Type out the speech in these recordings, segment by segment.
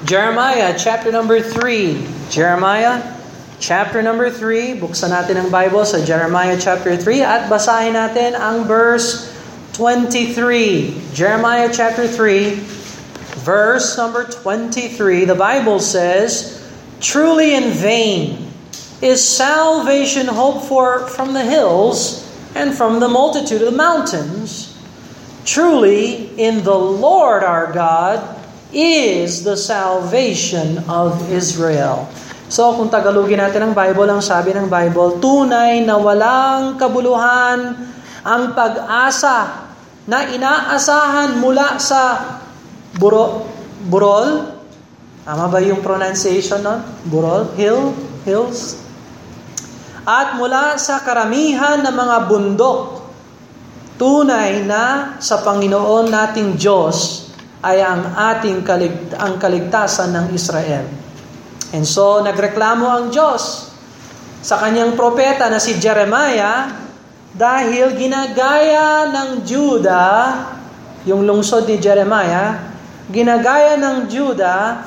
Jeremiah chapter number 3. Jeremiah chapter number 3. Buksan natin ang Bible sa Jeremiah chapter 3 at basahin natin ang verse 23. Jeremiah chapter 3, verse number 23. The Bible says, "Truly in vain is salvation hoped for from the hills and from the multitude of the mountains. Truly in the Lord our God is the salvation of Israel." So kung Tagalogin natin ang Bible, ang sabi ng Bible, tunay na walang kabuluhan ang pag-asa na inaasahan mula sa burol. Tama ba yung pronunciation nun? Burol? Hills? At mula sa karamihan ng mga bundok, tunay na sa Panginoon nating Diyos ay ang ang kaligtasan ng Israel. And so, nagreklamo ang Diyos sa kanyang propeta na si Jeremiah dahil ginagaya ng Juda, yung lungsod ni Jeremiah, ginagaya ng Juda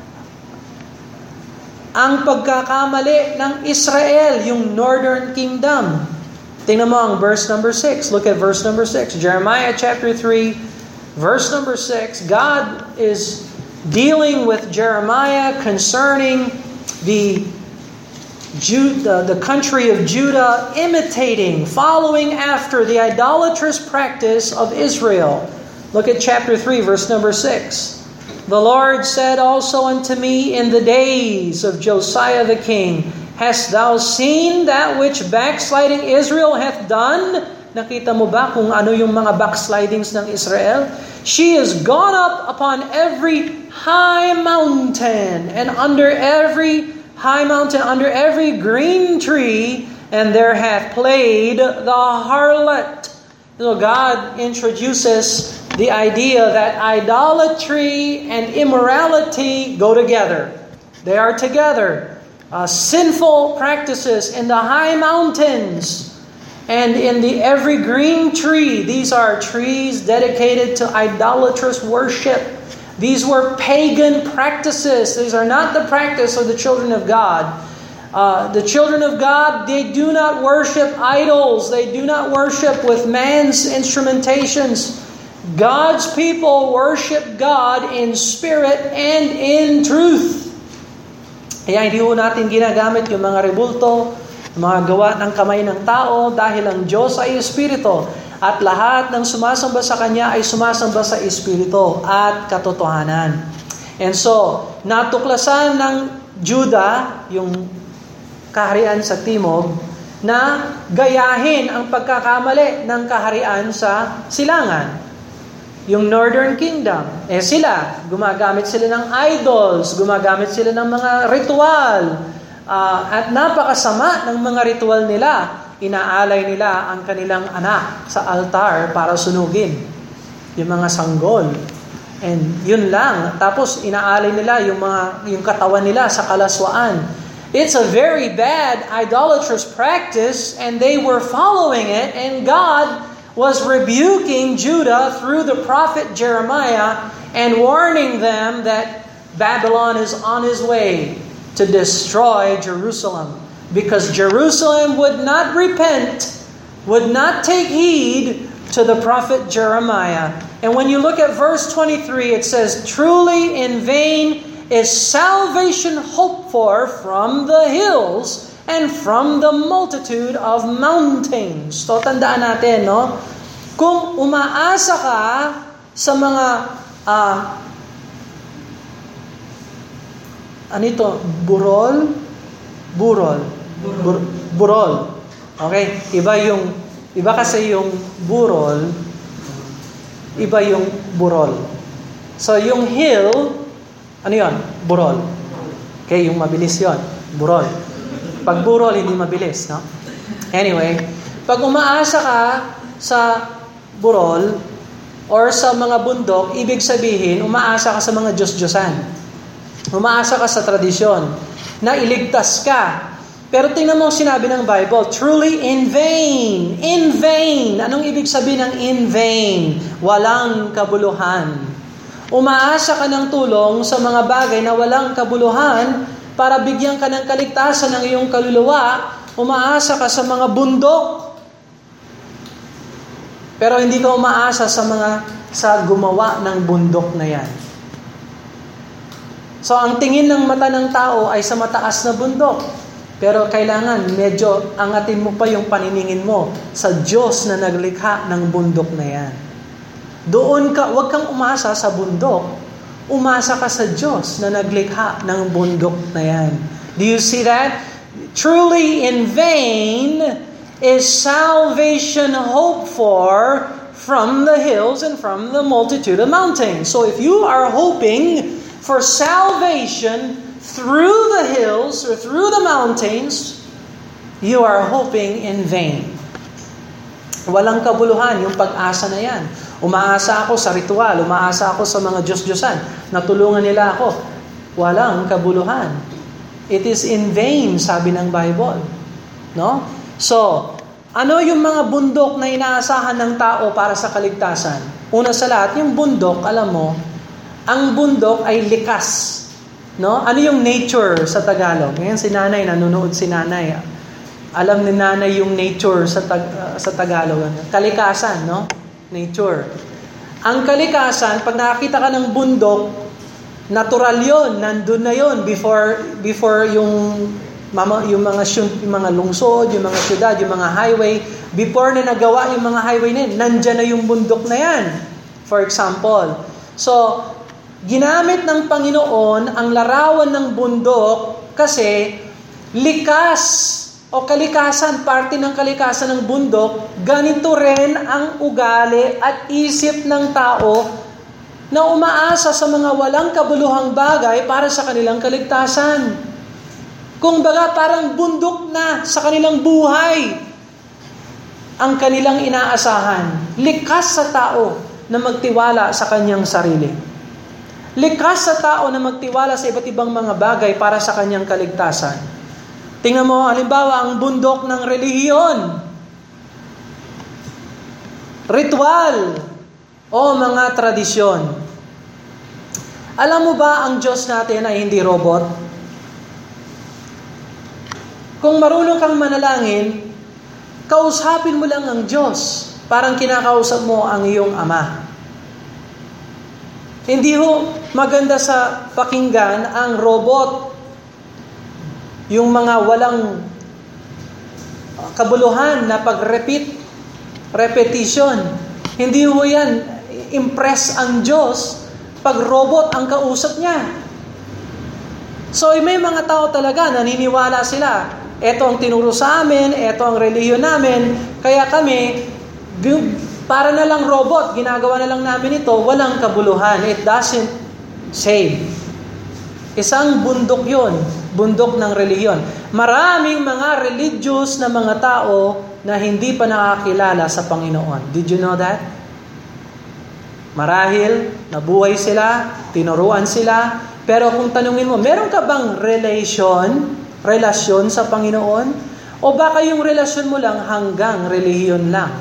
ang pagkakamali ng Israel, yung northern kingdom. Tingnan mo ang verse number 6. Look at verse number 6. Jeremiah chapter 3, verse number 6, God is dealing with Jeremiah concerning the country of Judah following after the idolatrous practice of Israel. Look at chapter 3, verse number 6. "The Lord said also unto me in the days of Josiah the king, Hast thou seen that which backsliding Israel hath done?" Nakita mo ba kung ano yung mga backslidings ng Israel? "She is gone up upon every high mountain, and under every high mountain, under every green tree, and there hath played the harlot." So God introduces the idea that idolatry and immorality go together. They are together. Sinful practices in the high mountains and in the every green tree. These are trees dedicated to idolatrous worship. These were pagan practices. These are not the practice of the children of God. The children of God, they do not worship idols. They do not worship with man's instrumentations. God's people worship God in spirit and in truth. Kaya hindi ho natin ginagamit yung mga rebulto, mga gawa ng kamay ng tao, dahil ang Diyos ay Espiritu at lahat ng sumasamba sa Kanya ay sumasamba sa Espiritu at katotohanan. And so, natuklasan ng Judah, yung kaharian sa Timog, na gayahin ang pagkakamali ng kaharian sa silangan. Yung Northern Kingdom, sila, gumagamit sila ng idols, gumagamit sila ng mga ritual, at napakasama ng mga ritual nila. Inaalay nila ang kanilang anak sa altar para sunugin. Yung mga sanggol. And yun lang. Tapos inaalay nila yung katawan nila sa kalaswaan. It's a very bad idolatrous practice, and they were following it, and God was rebuking Judah through the prophet Jeremiah and warning them that Babylon is on his way to destroy Jerusalem, because Jerusalem would not repent, would not take heed to the prophet Jeremiah. And when you look at verse 23, it says, "Truly in vain is salvation hoped for from the hills and from the multitude of mountains." So tandaan natin, no? Kung umaasa ka sa mga burol. Okay, iba kasi yung burol, iba yung burol. So yung hill, ano 'yon? Burol. Okay, yung mabilis 'yon, burol. Pag burol hindi mabilis, no? Anyway, pag umaasa ka sa burol or sa mga bundok, ibig sabihin umaasa ka sa mga Diyos-Diyosan. Umaasa ka sa tradisyon na iligtas ka. Pero tingnan mo ang sinabi ng Bible, truly in vain. In vain. Anong ibig sabihin ng in vain? Walang kabuluhan. Umaasa ka ng tulong sa mga bagay na walang kabuluhan para bigyan ka ng kaligtasan ng iyong kaluluwa. Umaasa ka sa mga bundok. Pero hindi ka umaasa sa gumawa ng bundok na yan. So ang tingin ng mata ng tao ay sa mataas na bundok. Pero kailangan medyo angatin mo pa yung paniningin mo sa Diyos na naglikha ng bundok na yan. Huwag kang umasa sa bundok. Umasa ka sa Diyos na naglikha ng bundok na yan. Do you see that? Truly in vain is salvation hoped for from the hills and from the multitude of mountains. So if you are hoping for salvation through the hills or through the mountains, you are hoping in vain. Walang kabuluhan yung pag-asa na yan. Umaasa ako sa ritual, umaasa ako sa mga Diyos-Diyosan, natulungan nila ako. Walang kabuluhan. It is in vain, sabi ng Bible. No? So, ano yung mga bundok na inaasahan ng tao para sa kaligtasan? Una sa lahat, yung bundok, alam mo, ang bundok ay likas. No? Ano yung nature sa Tagalog? Ngayon si nanay, nanonood si nanay. Alam ni nanay yung nature sa Tagalog. Kalikasan, no? Nature. Ang kalikasan, pag nakakita ka ng bundok, natural yon, nandun na yon before yung mga lungsod, yung mga syudad, yung mga highway, before na nagawa yung mga highway na yun, nandyan na yung bundok na yan. For example. So, ginamit ng Panginoon ang larawan ng bundok kasi likas o kalikasan, parte ng kalikasan ng bundok, ganito rin ang ugali at isip ng tao na umaasa sa mga walang kabuluhang bagay para sa kanilang kaligtasan. Kung baga parang bundok na sa kanilang buhay ang kanilang inaasahan. Likas sa tao na magtiwala sa kanyang sarili. Likas sa tao na magtiwala sa iba't ibang mga bagay para sa kanyang kaligtasan. Tingnan mo, halimbawa, ang bundok ng relihiyon. Ritual o mga tradisyon. Alam mo ba ang Diyos natin ay hindi robot? Kung marunong kang manalangin, kausapin mo lang ang Diyos. Parang kinakausap mo ang iyong Ama. Hindi ho maganda sa pakinggan ang robot. Yung mga walang kabuluhan na repetition. Hindi ho yan impress ang Diyos pag robot ang kausap niya. So may mga tao talaga naniniwala sila. Ito ang tinuro sa amin, ito ang relihiyon namin, kaya kami, para na lang robot, ginagawa na lang namin ito, walang kabuluhan. It doesn't save. Isang bundok yon, bundok ng relihiyon. Maraming mga religious na mga tao na hindi pa nakakilala sa Panginoon. Did you know that? Marahil, nabuhay sila, tinuruan sila, pero kung tanungin mo, meron ka bang relasyon sa Panginoon? O baka yung relasyon mo lang hanggang relihiyon lang?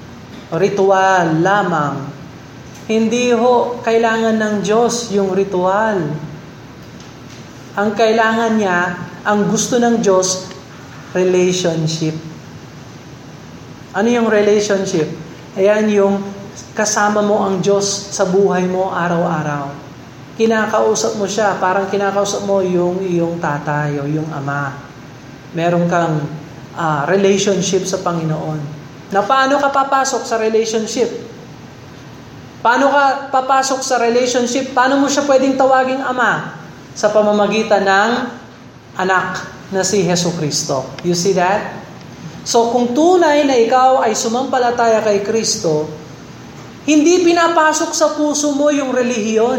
Ritual lamang. Hindi ho kailangan ng Diyos yung ritual. Ang kailangan niya, ang gusto ng Diyos, relationship. Ano yung relationship? Ayan yung kasama mo ang Diyos sa buhay mo araw-araw. Kinakausap mo siya, parang kinakausap mo yung iyong tatay o yung ama. Meron kang relationship sa Panginoon. Na paano ka papasok sa relationship? Paano ka papasok sa relationship? Paano mo siya pwedeng tawaging ama? Sa pamamagitan ng anak na si Jesucristo. You see that? So kung tunay na ikaw ay sumampalataya kay Kristo, hindi pinapasok sa puso mo yung relihiyon.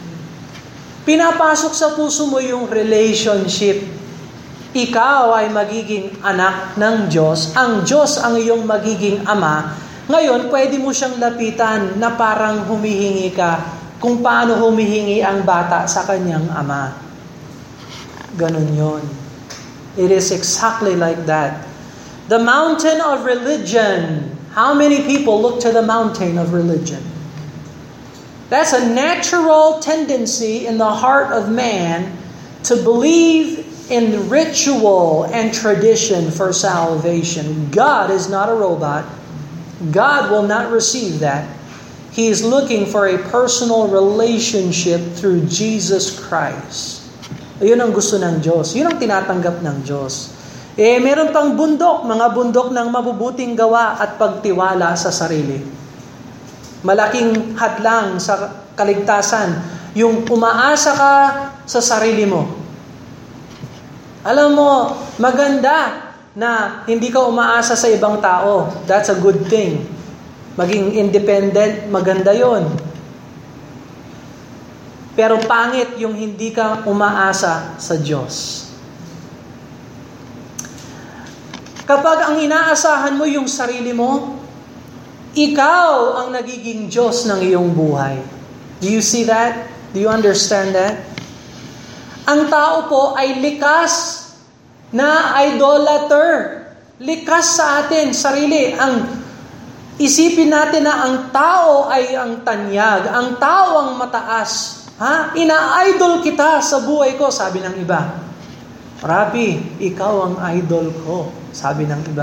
Pinapasok sa puso mo yung relationship. Ikaw ay magiging anak ng Diyos. Ang Diyos ang iyong magiging ama. Ngayon, pwede mo siyang lapitan na parang humihingi ka kung paano humihingi ang bata sa kanyang ama. Ganun yun. It is exactly like that. The mountain of religion. How many people look to the mountain of religion? That's a natural tendency in the heart of man to believe in ritual and tradition for salvation. God is not a robot. God will not receive that. He is looking for a personal relationship through Jesus Christ. Yun ang gusto ng Diyos. Yun ang tinatanggap ng Diyos. Meron pang bundok, mga bundok ng mabubuting gawa at pagtiwala sa sarili. Malaking hadlang sa kaligtasan, yung umaasa ka sa sarili mo. Alam mo, maganda na hindi ka umaasa sa ibang tao. That's a good thing. Maging independent, maganda yon. Pero pangit yung hindi ka umaasa sa Diyos. Kapag ang inaasahan mo yung sarili mo, ikaw ang nagiging Diyos ng iyong buhay. Do you see that? Do you understand that? Ang tao po ay likas na idolater. Likas sa atin, sarili. Isipin natin na ang tao ay ang tanyag, ang tao ang mataas. Ina-idol kita sa buhay ko, sabi ng iba. Rabbi, ikaw ang idol ko, sabi ng iba.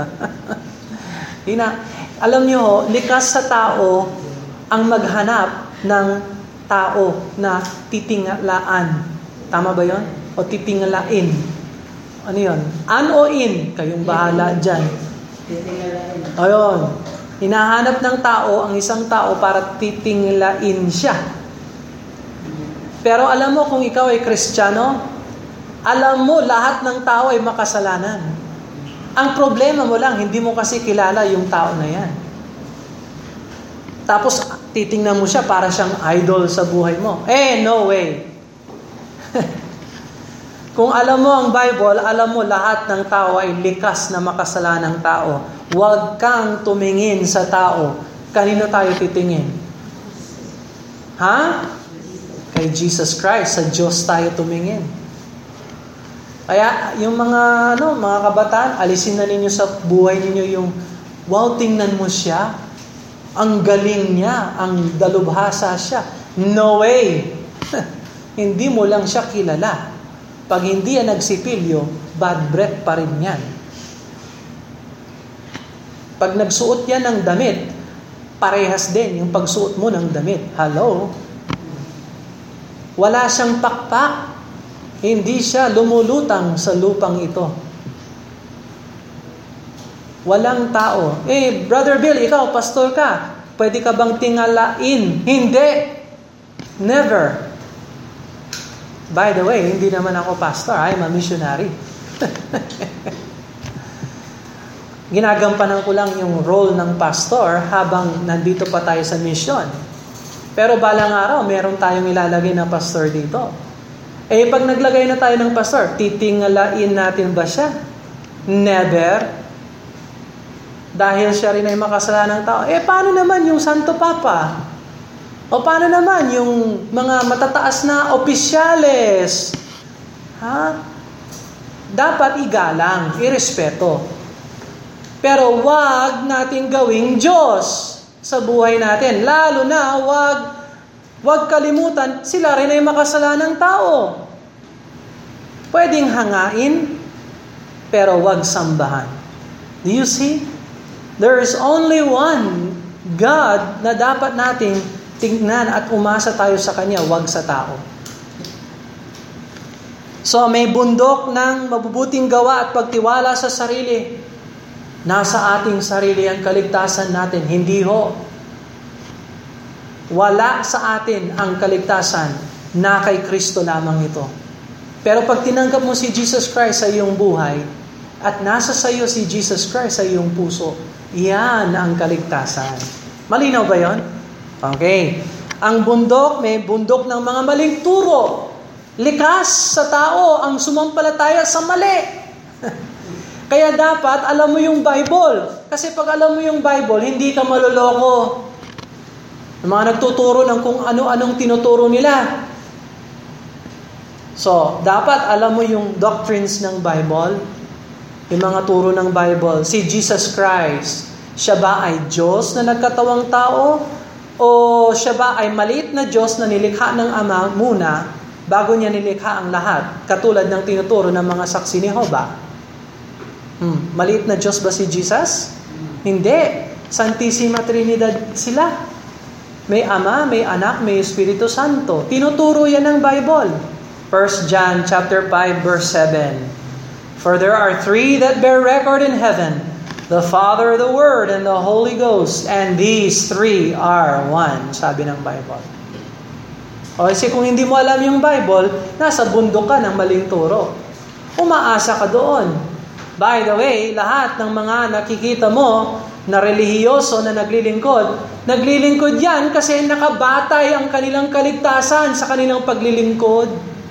Alam niyo, likas sa tao ang maghanap ng tao na titinglaan. Tama ba yon? O titingalain? Ano yon? An o in? Kayong bahala dyan. Ayun. Hinahanap ng tao ang isang tao para titinglain siya. Pero alam mo kung ikaw ay Kristiyano, alam mo lahat ng tao ay makasalanan. Ang problema mo lang, hindi mo kasi kilala yung tao na yan. Tapos titingnan mo siya para siyang idol sa buhay mo. No way. Kung alam mo ang Bible, alam mo lahat ng tao ay likas na makasalanang tao. Huwag kang tumingin sa tao. Kanino tayo titingin? Kay Jesus Christ, sa Diyos tayo tumingin. Kaya yung mga kabataan, alisin na ninyo sa buhay ninyo yung wow, tingnan mo siya. Ang galing niya, ang dalubhasa siya. No way. Hindi mo lang siya kilala. Pag hindi yan nagsipilyo, bad breath pa rin yan. Pag nagsuot yan ng damit, parehas din yung pagsuot mo ng damit. Hello? Wala siyang pakpak. Hindi siya lumulutang sa lupang ito. Walang tao. Brother Bill, ikaw, pastor ka. Pwede ka bang tingalain? Hindi. Never. By the way, hindi naman ako pastor. I'm a missionary. Ginagampanan ko lang yung role ng pastor habang nandito pa tayo sa mission. Pero balang araw, meron tayong ilalagay na pastor dito. Pag naglagay na tayo ng pastor, titingalain natin ba siya? Never. Dahil siya rin ay makasalanang tao. Paano naman yung Santo Papa? O paano naman yung mga matataas na opisyales? Dapat igalang, irespeto. Pero wag nating gawing Diyos sa buhay natin. Lalo na wag kalimutan, sila rin ay makasalanang tao. Pwedeng hangain, pero wag sambahan. Do you see? There is only one God na dapat nating tingnan at umasa tayo sa Kanya, wag sa tao. So may bundok ng mabubuting gawa at pagtiwala sa sarili. Nasa ating sarili ang kaligtasan natin. Hindi ho. Wala sa atin ang kaligtasan na kay Kristo lamang ito. Pero pag tinanggap mo si Jesus Christ sa iyong buhay at nasa sa iyo si Jesus Christ sa iyong puso, yan ang kaligtasan. Malinaw ba yon? Okay. Ang bundok, may bundok ng mga maling turo. Likas sa tao ang sumampalataya sa mali. Kaya dapat alam mo yung Bible. Kasi pag alam mo yung Bible, hindi ka maloloko. Yung mga nagtuturo ng kung ano-anong tinuturo nila. So, dapat alam mo yung doctrines ng Bible, yung mga turo ng Bible. Si Jesus Christ, siya ba ay Diyos na nagkatawang tao? O siya ba ay maliit na Diyos na nilikha ng Ama muna bago niya nilikha ang lahat? Katulad ng tinuturo ng mga saksi ni Jehovah. Maliit na Diyos ba si Jesus? Hindi. Santissima Trinidad sila. May Ama, may Anak, may Espiritu Santo. Tinuturo yan ng Bible. 1 John chapter 5 verse 7. For there are three that bear record in heaven, the Father, the Word, and the Holy Ghost, and these three are one, sabi ng Bible. O kasi kung hindi mo alam yung Bible, nasa bundok ka ng maling turo. Umaasa ka doon. By the way, lahat ng mga nakikita mo na relihiyoso na naglilingkod yan kasi nakabatay ang kanilang kaligtasan sa kanilang paglilingkod.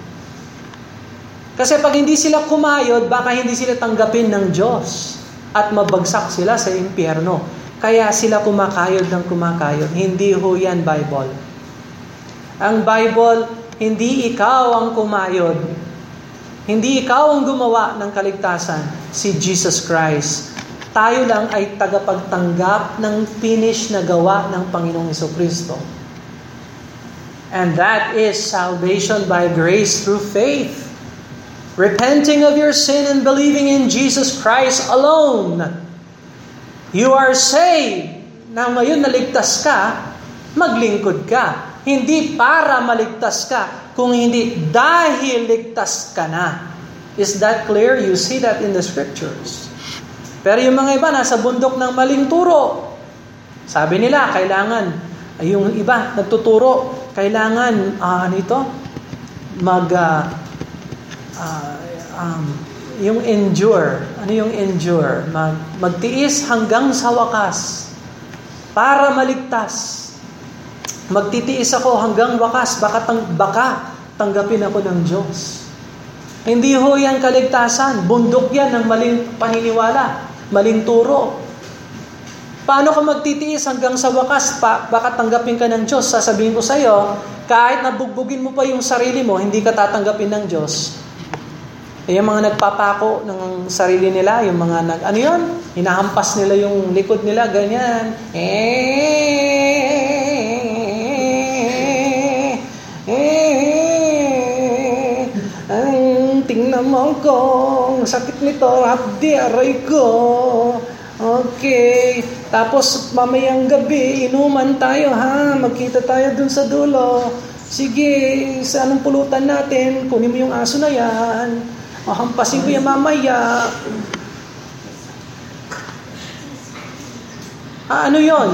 Kasi pag hindi sila kumayod, baka hindi sila tanggapin ng Diyos at mabagsak sila sa impyerno. Kaya sila kumakayod ng kumakayod. Hindi ho yan Bible. Ang Bible, hindi ikaw ang kumayod. Hindi ikaw ang gumawa ng kaligtasan. Si Jesus Christ. Tayo lang ay tagapagtanggap ng finish na gawa ng Panginoong Jesucristo. And that is salvation by grace through faith. Repenting of your sin and believing in Jesus Christ alone. You are saved. Na ngayon naligtas ka, maglingkod ka. Hindi para maligtas ka, kung hindi dahil ligtas ka na. Is that clear? You see that in the scriptures. Pero yung mga iba nasa bundok ng maling turo. Sabi nila, kailangan, yung iba nagtuturo, kailangan, yung endure. Ano yung endure? Magtiis hanggang sa wakas para maligtas. Magtitiis ako hanggang wakas, baka tanggapin ako ng Diyos. Hindi ho yan kaligtasan. Bundok yan ng maling paniniwala, maling turo. Paano ka magtitiis hanggang sa wakas, baka tanggapin ka ng Diyos? Sasabihin ko sa iyo, kahit nabugbugin mo pa yung sarili mo, hindi ka tatanggapin ng Diyos. Yung mga nagpapako ng sarili nila, yung mga hinahampas nila yung likod nila, ganyan. Tingnan mo ko, sakit nito, hapdi, aray ko. Okay. Tapos mamayang gabi, inuman tayo ha, magkita tayo dun sa dulo. Sige, sa anong pulutan natin, kunin mo yung aso na yan. Hampasin ko yan mamaya. Ano yon?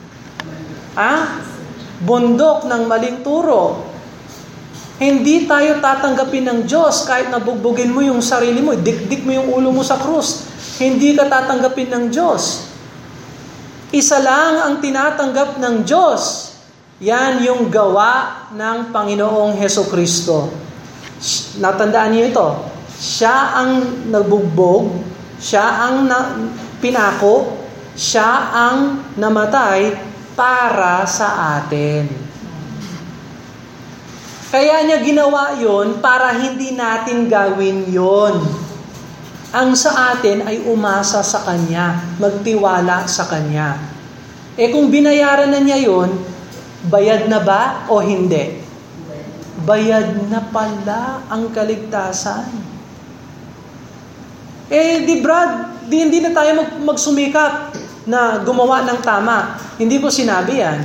Bundok ng maling turo. Hindi tayo tatanggapin ng Diyos kahit nabugbugin mo yung sarili mo, dikdik mo yung ulo mo sa krus. Hindi ka tatanggapin ng Diyos. Isa lang ang tinatanggap ng Diyos. Yan yung gawa ng Panginoong Hesukristo. Natandaan niyo ito. Siya ang nabugbog, siya ang pinako, siya ang namatay para sa atin. Kaya niya ginawa yon para hindi natin gawin yon. Ang sa atin ay umasa sa Kanya, magtiwala sa Kanya. Kung binayaran na niya yon, bayad na ba o hindi? Bayad na pala ang kaligtasan. Hindi na tayo magsumikap na gumawa ng tama. Hindi ko sinabi yan.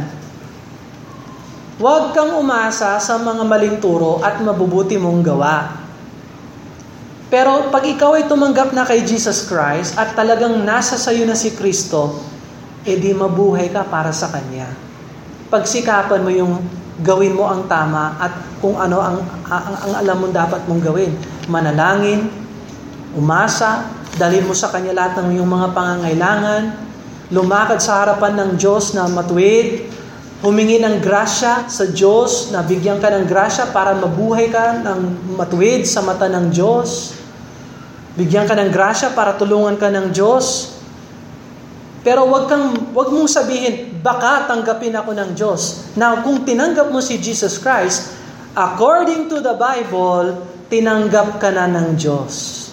Huwag kang umasa sa mga maling turo at mabubuti mong gawa. Pero pag ikaw ay tumanggap na kay Jesus Christ at talagang nasa sayo na si Kristo, di mabuhay ka para sa Kanya. Pagsikapan mo yung gawin mo ang tama at kung ano ang alam mo dapat mong gawin. Manalangin, umasa, dalhin mo sa Kanya lahat ng iyong mga pangangailangan, lumakad sa harapan ng Diyos na matuwid, humingi ng grasya sa Diyos, na bigyan ka ng grasya para mabuhay ka ng matuwid sa mata ng Diyos. Bigyan ka ng grasya para tulungan ka ng Diyos. Pero wag mong sabihin, baka tanggapin ako ng Diyos. Now, kung tinanggap mo si Jesus Christ, according to the Bible, tinanggap ka na ng Diyos.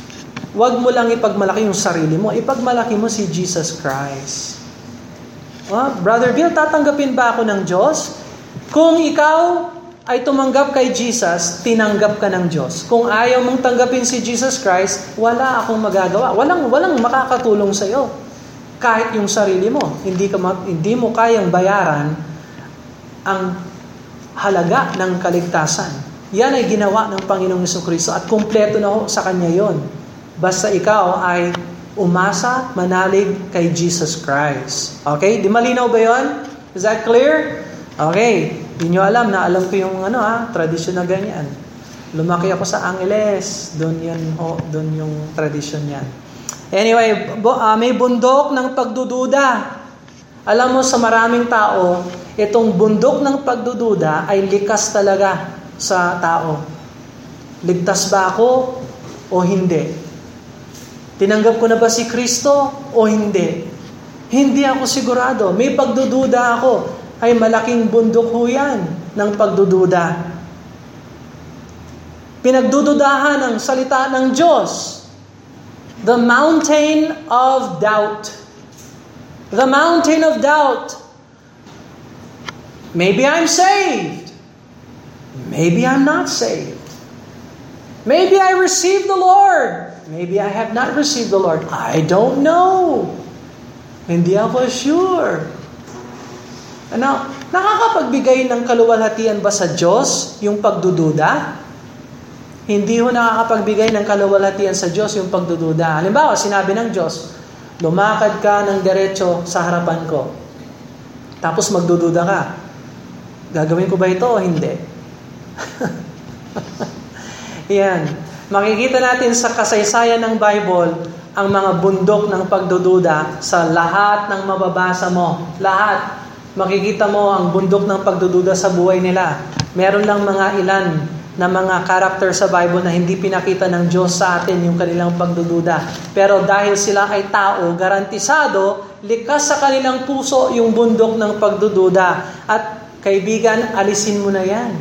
Wag mo lang ipagmalaki yung sarili mo, ipagmalaki mo si Jesus Christ. Brother Bill, tatanggapin ba ako ng Diyos? Kung ikaw ay tumanggap kay Jesus, tinanggap ka ng Diyos. Kung ayaw mong tanggapin si Jesus Christ, wala akong magagawa. Walang makakatulong sa iyo. Kahit yung sarili mo, hindi mo kayang bayaran ang halaga ng kaligtasan. Yan ay ginawa ng Panginoong Jesucristo at kumpleto na ho sa Kanya yon. Basta ikaw ay umasa, manalig kay Jesus Christ. Okay? Di malinaw ba yon? Is that clear? Okay. Hindi nyo alam na alam ko yung tradisyon na ganyan. Lumaki ako sa Angeles. Doon yung tradisyon yan. Anyway, may bundok ng pagdududa. Alam mo, sa maraming tao, itong bundok ng pagdududa ay likas talaga sa tao. Ligtas ba ako o hindi? Tinanggap ko na ba si Kristo o hindi? Hindi ako sigurado. May pagdududa ako. Ay malaking bundok ho yan ng pagdududa. Pinagdududahan ang salita ng Diyos. The mountain of doubt. The mountain of doubt. Maybe I'm saved. Maybe I'm not saved. Maybe I received the Lord. Maybe I have not received the Lord. I don't know. Hindi ako sure. Nakakapagbigay ng kaluwalhatian ba sa Diyos yung pagdududa? Hindi ho nakakapagbigay ng kaluwalhatian sa Diyos yung pagdududa. Halimbawa, sinabi ng Diyos, lumakad ka ng diretso sa harapan ko. Tapos magdududa ka. Gagawin ko ba ito o hindi? Yan. Makikita natin sa kasaysayan ng Bible ang mga bundok ng pagdududa sa lahat ng mababasa mo. Lahat. Makikita mo ang bundok ng pagdududa sa buhay nila. Meron lang mga ilan na mga karakter sa Bible na hindi pinakita ng Diyos sa atin yung kanilang pagdududa. Pero dahil sila ay tao, garantisado, likas sa kanilang puso yung bundok ng pagdududa. At kaibigan, alisin mo na yan.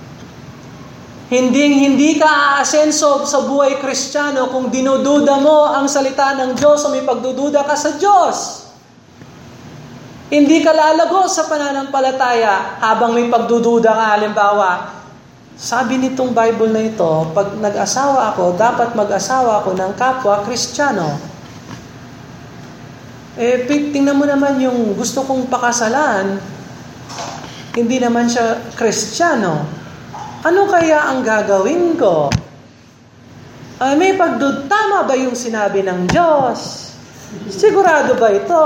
Hindi ka aasenso sa buhay Kristiyano kung dinududa mo ang salita ng Diyos o may pagdududa ka sa Diyos. Hindi ka lalago sa pananampalataya habang may pagdududa ka. Halimbawa, sabi nitong Bible na ito, pag nag-asawa ako, dapat mag-asawa ako ng kapwa Kristiyano. Tingnan mo naman yung gusto kong pakasalan, hindi naman siya Kristiyano. Ano kaya ang gagawin ko? Tama ba yung sinabi ng Diyos? Sigurado ba ito?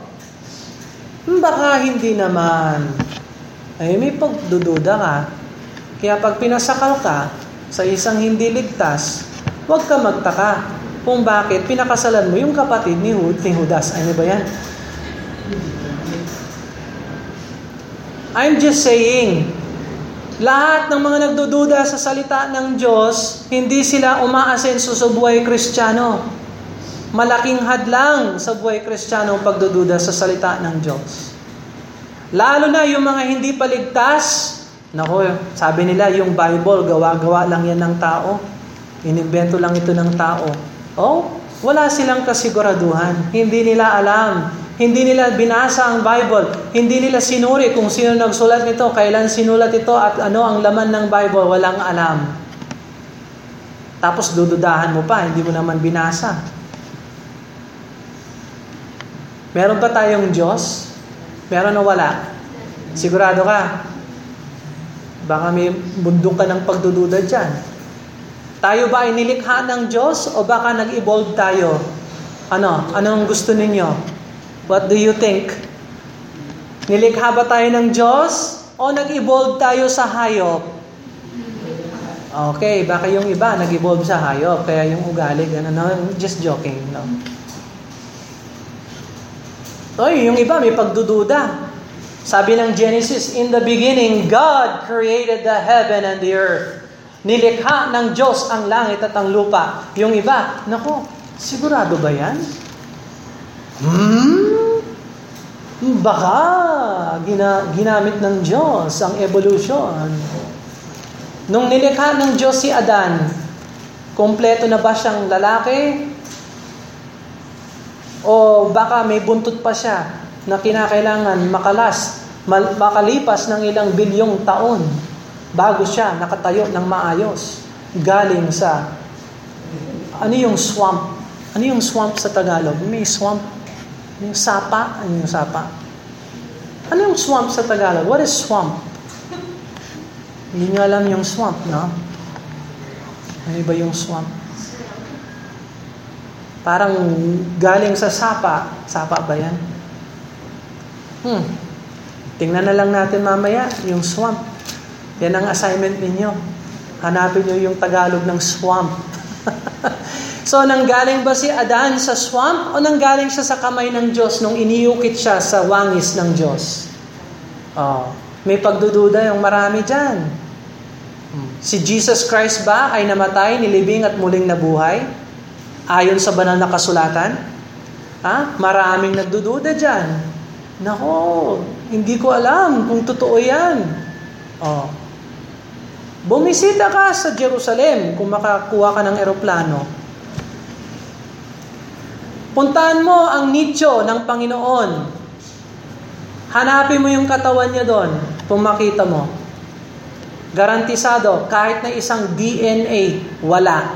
Baka hindi naman. May pagdududa ka. Kaya pag pinasakal ka sa isang hindi ligtas, huwag ka magtaka kung bakit pinakasalan mo yung kapatid ni Judas. Ano ba yan? I'm just saying, lahat ng mga nagdududa sa salita ng Diyos, hindi sila umaasenso sa buhay Kristiyano. Malaking hadlang sa buhay Kristiyano ang pagdududa sa salita ng Diyos. Lalo na yung mga hindi paligtas. Naku, sabi nila yung Bible, gawa-gawa lang yan ng tao. Inimbento lang ito ng tao. Wala silang kasiguraduhan. Hindi nila alam. Hindi nila binasa ang Bible. Hindi nila sinuri kung sino nagsulat nito, kailan sinulat ito, at ano ang laman ng Bible. Walang alam. Tapos dududahan mo pa, hindi mo naman binasa. Meron ba tayong Diyos? Meron o wala? Sigurado ka? Baka may bundok ka ng pagdududa dyan. Tayo ba ay nilikha ng Diyos o baka nag-evolve tayo? Anong gusto ninyo? What do you think? Nilikha ba tayo ng Diyos o nag-evolve tayo sa hayop? Okay, baka yung iba nag-evolve sa hayop, kaya yung ugali, just joking, no? Yung iba may pagdududa. Sabi ng Genesis, in the beginning, God created the heaven and the earth. Nilikha ng Diyos ang langit at ang lupa. Yung iba, sigurado ba yan? Baka ginamit ng Diyos ang evolution. Nung nilikha ng Diyos si Adan, kompleto na ba siyang lalaki? O baka may buntot pa siya? na kinakailangan makalipas ng ilang bilyong taon bago siya nakatayo ng maayos. Galing sa, ano yung swamp? Ano yung swamp sa Tagalog? May swamp. Yung sapa. Ano yung sapa? Ano yung swamp sa Tagalog? What is swamp? Hindi nyo alam yung swamp, no? Ano ba yung swamp? Parang galing sa sapa. Sapa ba yan? Tingnan na lang natin mamaya yung swamp. Yan ang assignment ninyo. Hanapin nyo yung Tagalog ng swamp. So, nanggaling ba si Adan sa swamp o nanggaling siya sa kamay ng Diyos nung iniukit siya sa wangis ng Diyos? May pagdududa yung marami dyan. Si Jesus Christ ba ay namatay, nilibing at muling nabuhay? Ayon sa banal na kasulatan? Maraming nagdududa dyan. Nako, hindi ko alam kung totoo yan. Bumisita ka sa Jerusalem kung makakuha ka ng eroplano. Puntahan mo ang nicho ng Panginoon. Hanapin mo yung katawan niya doon kung makita mo. Garantisado, kahit na isang DNA, wala.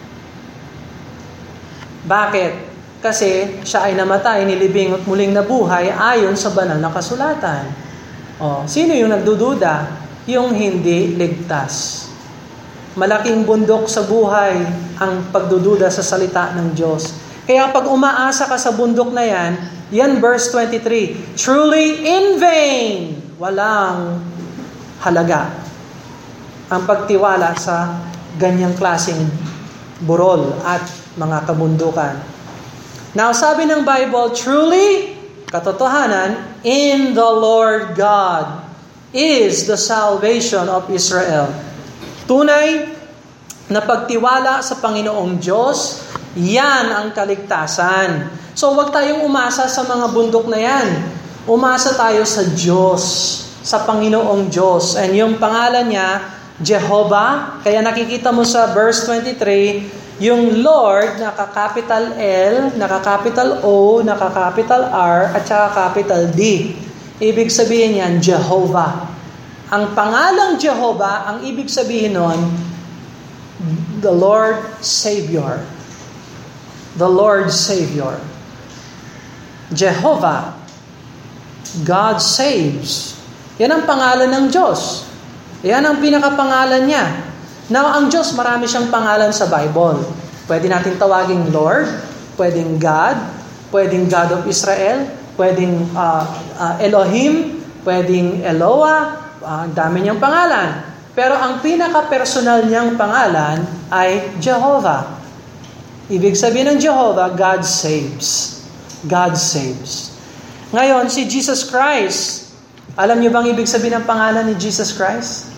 Bakit? Kasi siya ay namatay, nilibing at muling nabuhay ayon sa banal na kasulatan. Sino yung nagdududa? Yung hindi ligtas. Malaking bundok sa buhay ang pagdududa sa salita ng Diyos. Kaya pag umaasa ka sa bundok na yan verse 23, truly in vain, walang halaga ang pagtiwala sa ganyang klaseng burol at mga kabundukan. Now, sabi ng Bible, truly, katotohanan, in the Lord God is the salvation of Israel. Tunay na pagtiwala sa Panginoong Diyos, yan ang kaligtasan. So, wag tayong umasa sa mga bundok na yan. Umasa tayo sa Diyos, sa Panginoong Diyos. And yung pangalan niya, Jehovah. Kaya nakikita mo sa verse 23, yung Lord, naka-capital L, naka-capital O, naka-capital R, at saka capital D. Ibig sabihin yan, Jehovah. Ang pangalang Jehovah, ang ibig sabihin nun, the Lord Savior. The Lord Savior. Jehovah. God saves. Yan ang pangalan ng Diyos. Yan ang pinakapangalan niya. Now, ang Diyos, marami siyang pangalan sa Bible. Pwede natin tawaging Lord, pwedeng God, pwedeng God of Israel, pwedeng Elohim, pwedeng Eloah, ang dami niyang pangalan. Pero ang pinaka-personal niyang pangalan ay Jehovah. Ibig sabihin ng Jehovah, God saves. God saves. Ngayon, si Jesus Christ, alam niyo bang ibig sabihin ng pangalan ni Jesus Christ?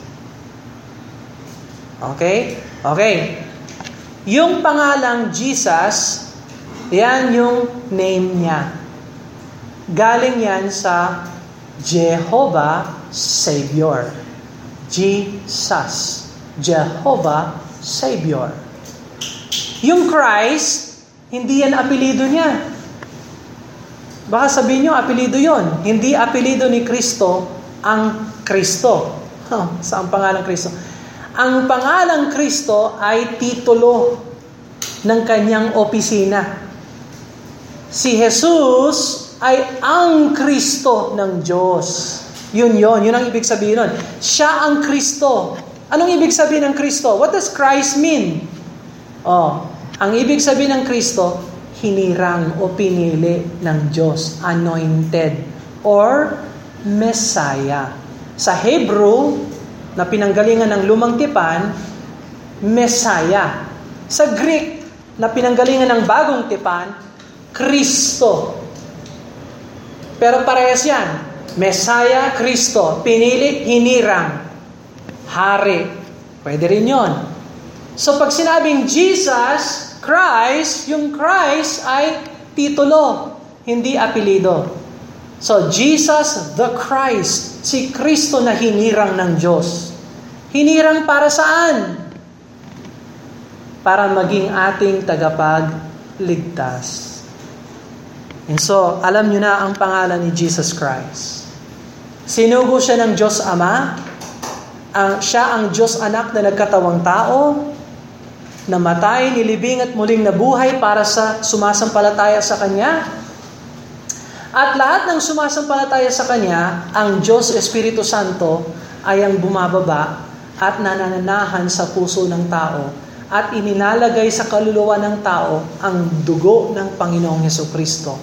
Okay? Yung pangalang Jesus, yan yung name niya. Galing yan sa Jehovah Savior. Jesus. Jehovah Savior. Yung Christ, hindi yan apelido niya. Baka sabihin nyo, apelido yon. Hindi apelido ni Kristo ang Kristo. Saan pangalang Kristo? Ang pangalang Kristo ay titulo ng kanyang opisina. Si Jesus ay ang Kristo ng Diyos. Yun ang ibig sabihin nun. Siya ang Kristo. Anong ibig sabihin ng Kristo? What does Christ mean? Ang ibig sabihin ng Kristo, hinirang o pinili ng Diyos, anointed, or Messiah. Sa Hebrew, na pinanggalingan ng Lumang Tipan, Messiah. Sa Greek, na pinanggalingan ng Bagong Tipan, Kristo. Pero parehas yan. Messiah, Kristo. Pinili, hinirang. Hari. Pwede rin yon. So pag sinabing Jesus, Christ, yung Christ ay titulo, hindi apelido. So Jesus the Christ, si Kristo na hinirang ng Diyos. Hinirang para saan? Para maging ating tagapagligtas. And so, alam nyo na ang pangalan ni Jesus Christ. Sinugo siya ng Diyos Ama. Siya ang Diyos Anak na nagkatawang tao, namatay, nilibing at muling nabuhay para sa sumasampalataya sa Kanya. At lahat ng sumasampalataya sa Kanya, ang Diyos Espiritu Santo ay ang bumababa at nanananahan sa puso ng tao at inilalagay sa kaluluwa ng tao ang dugo ng Panginoong Hesukristo.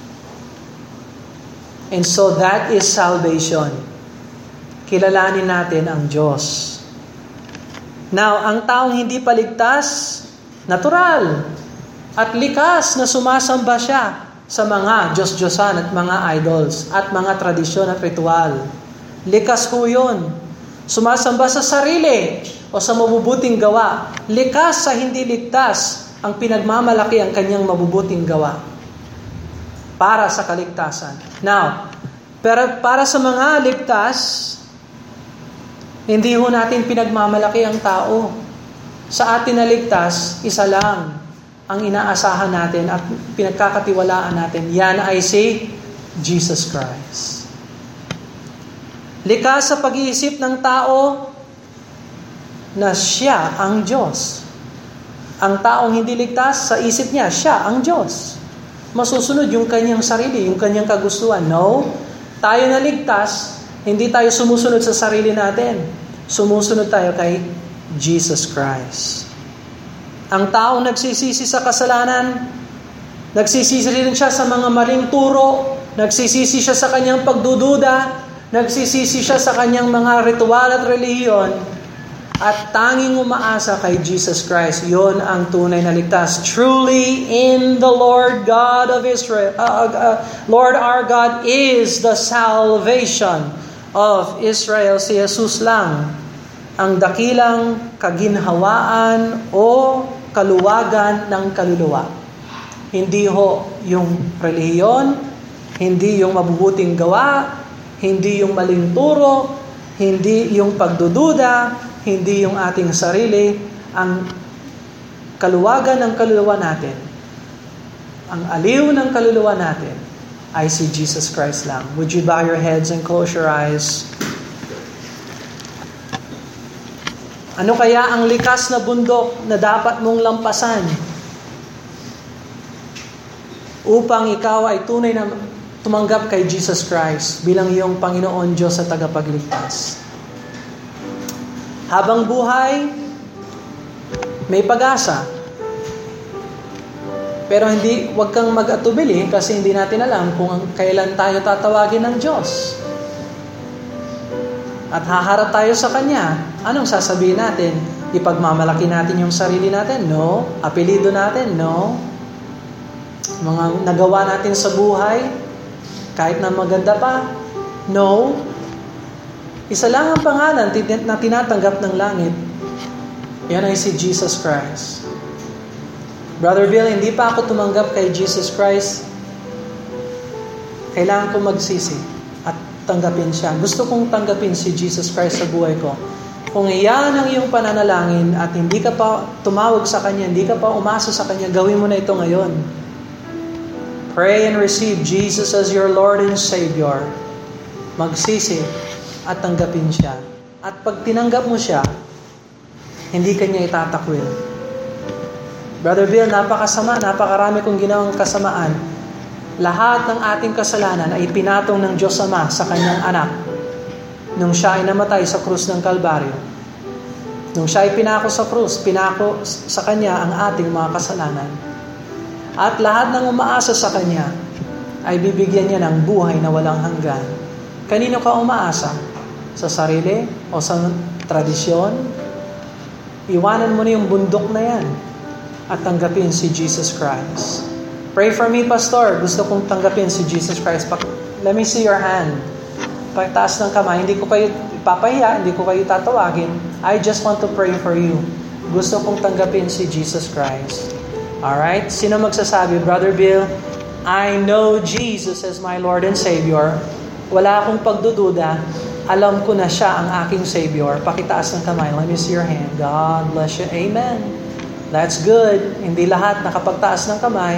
And so that is salvation. Kilalanin natin ang Diyos. Now, ang taong hindi paligtas, natural at likas na sumasamba siya sa mga Diyos-Diyosan at mga idols at mga tradisyon at ritual. Likas ho yun. Sumasamba sa sarili o sa mabubuting gawa. Likas sa hindi ligtas ang pinagmamalaki ang kanyang mabubuting gawa para sa kaligtasan. Now, pero para sa mga ligtas, hindi ho natin pinagmamalaki ang tao. Sa atin na ligtas, isa lang ang inaasahan natin at pinagkakatiwalaan natin. Yan ay si Jesus Christ. Likas sa pag-iisip ng tao na siya ang Diyos. Ang taong hindi ligtas, sa isip niya, siya ang Diyos. Masusunod yung kanyang sarili, yung kanyang kagustuhan. No, tayo na ligtas, hindi tayo sumusunod sa sarili natin. Sumusunod tayo kay Jesus Christ. Ang taong nagsisisi sa kasalanan, nagsisisi rin siya sa mga maling turo, nagsisisi siya sa kanyang pagdududa, nagsisisi siya sa kanyang mga ritual at relihiyon, at tanging umaasa kay Jesus Christ. Yon ang tunay na ligtas. Truly in the Lord God of Israel, Lord our God is the salvation of Israel. Si Jesus lang ang dakilang kaginhawaan o kaluwagan ng kaluluwa. Hindi ho yung relihiyon, hindi yung mabubuting gawa, hindi yung maling turo, hindi yung pagdududa, hindi yung ating sarili. Ang kaluwagan ng kaluluwa natin, ang aliw ng kaluluwa natin, ay si Jesus Christ lang. Would you bow your heads and close your eyes? Ano kaya ang likas na bundok na dapat mong lampasan upang ikaw ay tunay na tumanggap kay Jesus Christ bilang iyong Panginoon Diyos at tagapagligtas? Habang buhay, may pag-asa. Pero huwag kang mag-atubili kasi hindi natin alam kung kailan tayo tatawagin ng Diyos. At haharap tayo sa Kanya. Anong sasabihin natin? Ipagmamalaki natin yung sarili natin? No. Apelido natin? No. Mga nagawa natin sa buhay, kahit na maganda pa? No. Isa lang ang pangalan na tinatanggap ng langit. Yan ay si Jesus Christ. Brother Bill, hindi pa ako tumanggap kay Jesus Christ. Kailangan ko magsisi at tanggapin siya. Gusto kong tanggapin si Jesus Christ sa buhay ko. Kung iyan ang iyong pananalangin at hindi ka pa tumawag sa Kanya, hindi ka pa umasa sa Kanya, gawin mo na ito ngayon. Pray and receive Jesus as your Lord and Savior. Magsisi at tanggapin siya. At pag tinanggap mo siya, hindi ka niya itatakwil. Brother Bill, napakarami kong ginawang kasamaan. Lahat ng ating kasalanan ay pinatong ng Diyos Ama sa Kanyang anak nung siya ay namatay sa krus ng Kalbaryo. Nung siya ay pinako sa krus, pinako sa Kanya ang ating mga kasalanan. At lahat ng umaasa sa Kanya ay bibigyan niya ng buhay na walang hanggan. Kanino ka umaasa? Sa sarili o sa tradisyon? Iwanan mo na yung bundok na yan at tanggapin si Jesus Christ. Pray for me, Pastor. Gusto kong tanggapin si Jesus Christ. Let me see your hand. Pagtaas ng kamay, hindi ko kayo ipapahiya, hindi ko kayo tatawagin. I just want to pray for you. Gusto kong tanggapin si Jesus Christ. Alright? Sino magsasabi? Brother Bill, I know Jesus as my Lord and Savior. Wala akong pagdududa. Alam ko na siya ang aking Savior. Pakitaas ng kamay. Let me see your hand. God bless you. Amen. That's good. Hindi lahat nakapagtaas ng kamay.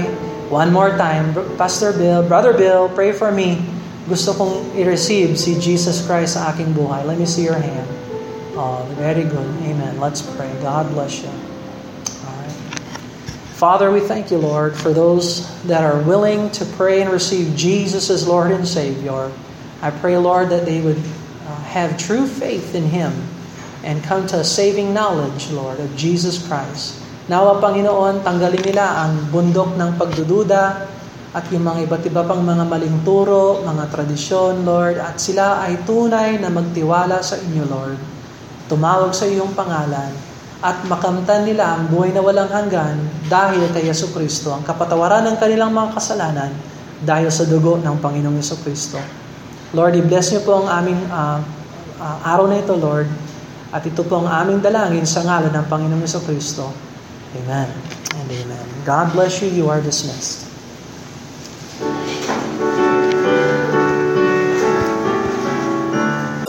One more time, Brother Bill, pray for me. Gusto kong i-receive si Jesus Christ sa aking buhay. Let me see your hand. Oh, very good. Amen. Let's pray. God bless you. All right. Father, we thank you, Lord, for those that are willing to pray and receive Jesus as Lord and Savior. I pray, Lord, that they would have true faith in Him and come to a saving knowledge, Lord, of Jesus Christ. Nawa, Panginoon, tanggalin nila ang bundok ng pagdududa at yung mga iba't iba pang mga maling turo, mga tradisyon, Lord, at sila ay tunay na magtiwala sa inyo, Lord. Tumawag sa iyong pangalan at makamtan nila ang buhay na walang hanggan dahil kay Jesucristo, ang kapatawaran ng kanilang mga kasalanan dahil sa dugo ng Panginoong Jesucristo. Lord, i-bless niyo po ang aming araw na ito, Lord, at ito po ang aming dalangin sa ngalan ng Panginoong Jesucristo. Amen and amen. God bless you. You are dismissed.